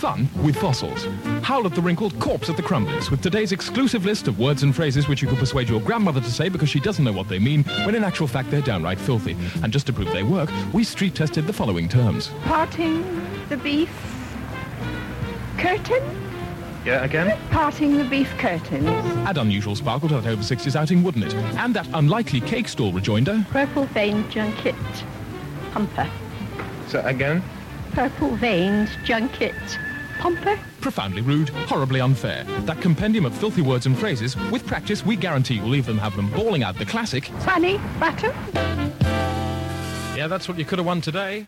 Fun with fossils. Howl at the Wrinkled, corpse at the Crumblies, with today's exclusive list of words and phrases which you could persuade your grandmother to say because she doesn't know what they mean, when in actual fact they're downright filthy. And just to prove they work, we street tested the following terms. Parting the beef curtain? Yeah, again? Parting the beef curtains. Add unusual sparkle to that over 60s outing, wouldn't it? And that unlikely cake stall rejoinder. Purple-veined junket pumper. So, again? Purple-veined junket pumper. Profoundly rude, horribly unfair. That compendium of filthy words and phrases, with practice, we guarantee you'll leave them have them bawling out the classic. Fanny batter. Yeah, that's what you could have won today.